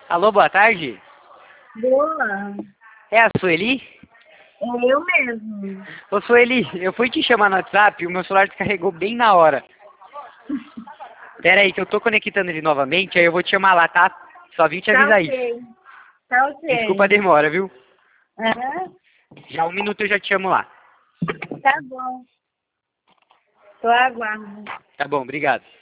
Alô, boa tarde. Boa, É a Sueli? é eu mesmo. Ô, Sueli, eu fui te chamar no WhatsApp e o meu celular descarregou bem na hora. Pera aí, que eu tô conectando ele novamente, aí eu vou te chamar lá, tá? Só vim te Tá avisar isso. ok, tá ok. Desculpa a demora, viu? Aham, Já 1 minuto eu já te chamo lá. tá bom. Tô aguardando. Tá bom, obrigado.